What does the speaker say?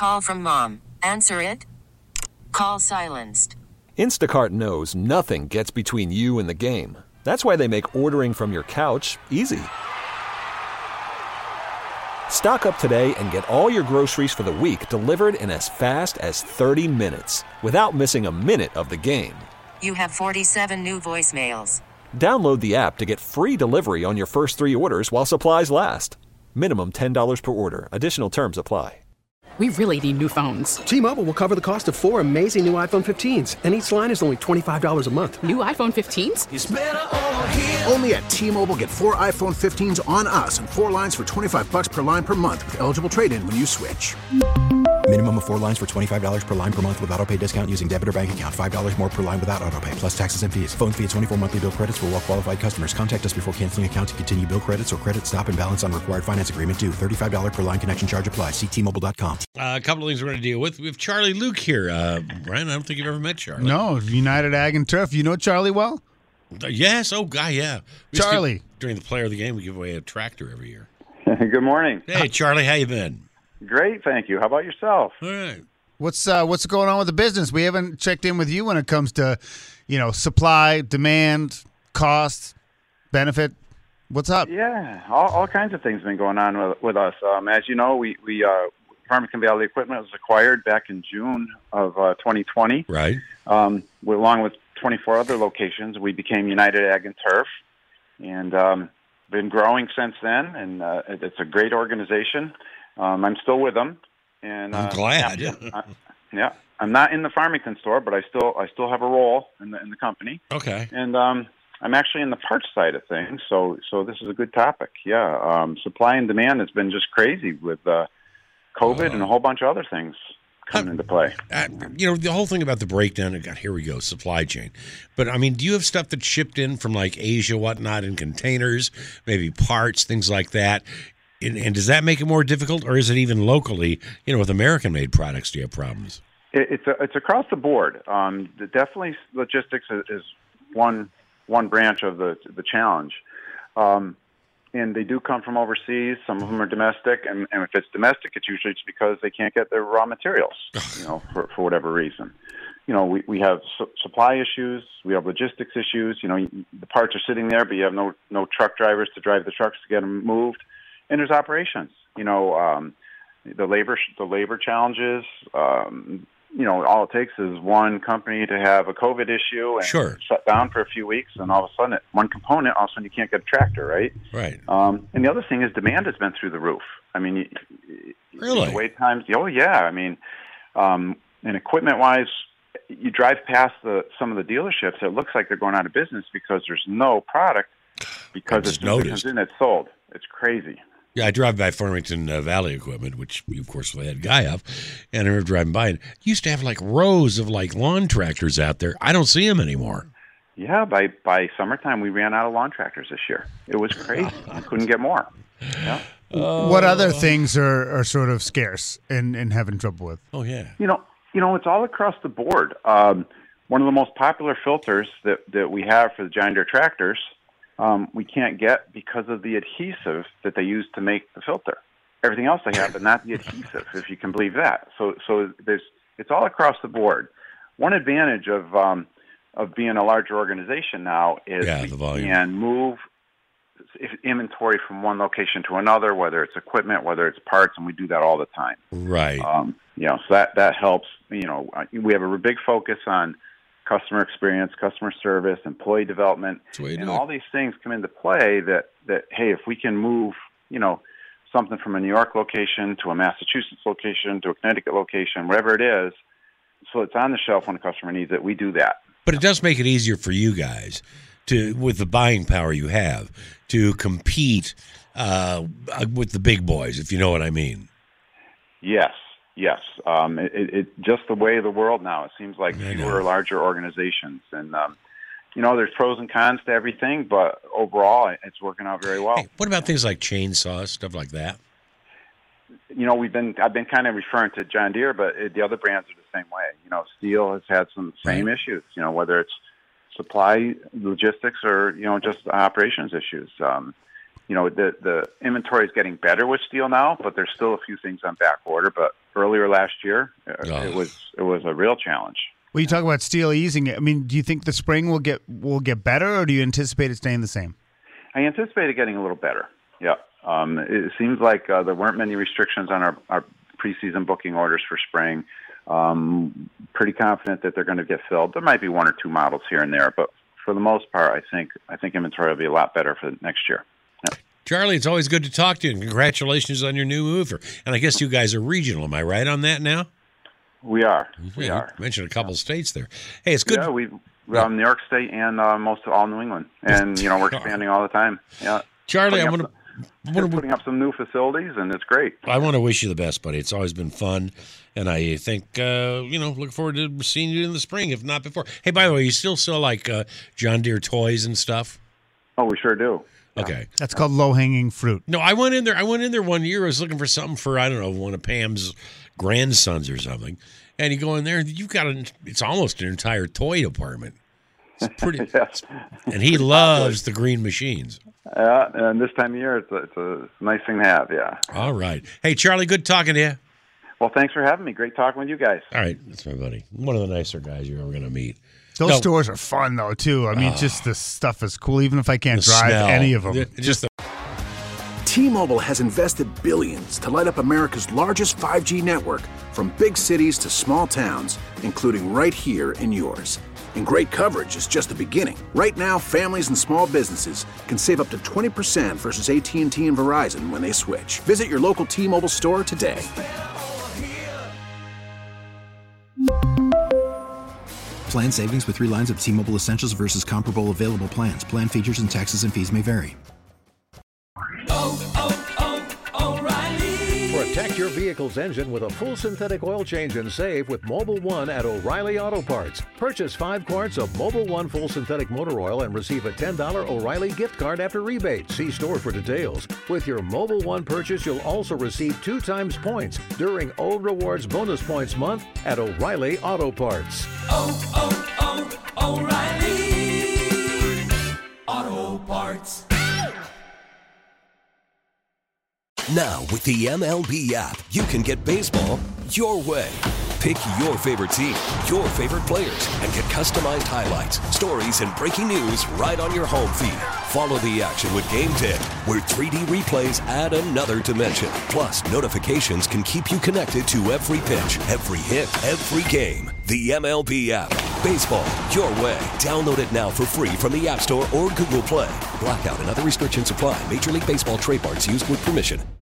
call from mom. Answer it. Call silenced. Instacart knows nothing gets between you and the game. That's why they make ordering from your couch easy. Stock up today and get all your groceries for the week delivered in as fast as 30 minutes without missing a minute of the game. You have 47 new voicemails. Download the app to get free delivery on your first 3 orders while supplies last. Minimum $10 per order. Additional terms apply. We really need new phones. T-Mobile will cover the cost of 4 amazing new iPhone 15s, and each line is only $25 a month. New iPhone 15s? It's better over here. Only at T-Mobile, get 4 iPhone 15s on us and 4 lines for $25 per line per month with eligible trade-in when you switch. Minimum of 4 lines for $25 per line per month with autopay discount using debit or bank account. $5 more per line without autopay, plus taxes and fees. Phone fee at 24 monthly bill credits for well-qualified customers. Contact us before canceling account to continue bill credits or credit stop and balance on required finance agreement due. $35 per line connection charge applies. See T-Mobile.com. A couple of things we're going to deal with. We have Charlie Luke here. Brian, I don't think you've ever met Charlie. No, United Ag and Turf. You know Charlie well? Yes. Oh, guy, yeah. Charlie. During the Player of the Game, we give away a tractor every year. Good morning. Hey, Charlie, how you been? Great, thank you. How about yourself? All right. What's going on with the business? We haven't checked in with you when it comes to, supply, demand, cost, benefit. What's up? Yeah, all kinds of things have been going on with us. As you know, we Farmington Valley Equipment was acquired back in June of 2020. Right. Along with 24 other locations, we became United Ag and Turf, and been growing since then. And it's a great organization. I'm still with them, and I'm glad. Yeah, I'm not in the Farmington store, but I still have a role in the company. Okay. And I'm actually in the parts side of things, so this is a good topic. Yeah, supply and demand has been just crazy with COVID and a whole bunch of other things coming into play. The whole thing about the breakdown, here we go, supply chain. But, do you have stuff that's shipped in from, like, Asia, whatnot, in containers, maybe parts, things like that? And does that make it more difficult, or is it even locally, with American-made products, do you have problems? It's across the board. Definitely logistics is one branch of the challenge. And they do come from overseas. Some of them are domestic, and if it's domestic, it's usually just because they can't get their raw materials, for whatever reason. We have supply issues. We have logistics issues. The parts are sitting there, but you have no truck drivers to drive the trucks to get them moved. And there's operations. The labor challenges. All it takes is one company to have a COVID issue and shut down for a few weeks, and all of a sudden, one component, all of a sudden you can't get a tractor, right? Right. And the other thing is demand has been through the roof. Really? Wait times. Oh, yeah. And equipment-wise, you drive past some of the dealerships, it looks like they're going out of business because there's no product, because as soon as it comes in, it's sold. It's crazy. Yeah, I drive by Farmington Valley Equipment, which we, of course, had Guy of, and I remember driving by, and used to have rows of lawn tractors out there. I don't see them anymore. Yeah, by summertime, we ran out of lawn tractors this year. It was crazy. We couldn't get more. Yeah. What other things are sort of scarce and having trouble with? Oh, yeah. It's all across the board. One of the most popular filters that we have for the John Deere tractors, we can't get because of the adhesive that they use to make the filter. Everything else they have, but not the adhesive, if you can believe that. So it's all across the board. One advantage of being a larger organization now is we can move inventory from one location to another, whether it's equipment, whether it's parts, and we do that all the time. Right. So that helps. We have a big focus on customer experience, customer service, employee development, and all these things come into play that hey, if we can move, something from a New York location to a Massachusetts location to a Connecticut location, wherever it is, so it's on the shelf when a customer needs it, we do that. But it does make it easier for you guys with the buying power you have, to compete with the big boys, if you know what I mean. Yes. It just the way of the world now. It seems like fewer larger organizations, and there's pros and cons to everything, but overall, it's working out very well. Hey, what about things like chainsaws, stuff like that? I've been kind of referring to John Deere, but the other brands are the same way. Steel has had some same issues. Whether it's supply, logistics, or just operations issues. The inventory is getting better with steel now, but there's still a few things on back order. But earlier last year, it was a real challenge. When you talk about steel easing, I mean, do you think the spring will get better, or do you anticipate it staying the same? I anticipate it getting a little better. Yeah. It seems like there weren't many restrictions on our preseason booking orders for spring. Pretty confident that they're going to get filled. There might be one or two models here and there, but for the most part, I think inventory will be a lot better for next year. Yeah. Charlie, it's always good to talk to you, and congratulations on your new mover. And I guess you guys are regional. Am I right on that now? We are. We mentioned a couple states there. Hey, it's good. Yeah, we're New York State and most of all New England, and we're expanding all the time. Yeah, Charlie, I'm putting up some new facilities, and it's great. I want to wish you the best, buddy. It's always been fun, and I think look forward to seeing you in the spring, if not before. Hey, by the way, you still sell like John Deere toys and stuff? Oh, we sure do. Okay. That's called low-hanging fruit. No, I went in there one year. I was looking for something for, I don't know, one of Pam's grandsons or something. And you go in there, and you've got it's almost an entire toy department. It's pretty. Yes. And he loves the green machines. Yeah, and this time of year, it's a nice thing to have, yeah. All right. Hey, Charlie, good talking to you. Well, thanks for having me. Great talking with you guys. All right. That's my buddy. One of the nicer guys you're ever going to meet. Those stores are fun, though, too. I mean, just the stuff is cool, even if I can't drive smell. any of them. T-Mobile has invested billions to light up America's largest 5G network, from big cities to small towns, including right here in yours. And great coverage is just the beginning. Right now, families and small businesses can save up to 20% versus AT&T and Verizon when they switch. Visit your local T-Mobile store today. Plan savings with 3 lines of T-Mobile Essentials versus comparable available plans. Plan features and taxes and fees may vary. Protect your vehicle's engine with a full synthetic oil change and save with Mobil 1 at O'Reilly Auto Parts. Purchase 5 quarts of Mobil 1 full synthetic motor oil and receive a $10 O'Reilly gift card after rebate. See store for details. With your Mobil 1 purchase, you'll also receive 2 times points during O Rewards Bonus Points Month at O'Reilly Auto Parts. O'Reilly Auto Parts. Now, with the MLB app, you can get baseball your way. Pick your favorite team, your favorite players, and get customized highlights, stories, and breaking news right on your home feed. Follow the action with Game Day, where 3D replays add another dimension. Plus, notifications can keep you connected to every pitch, every hit, every game. The MLB app. Baseball your way. Download it now for free from the App Store or Google Play. Blackout and other restrictions apply. Major League Baseball trademarks used with permission.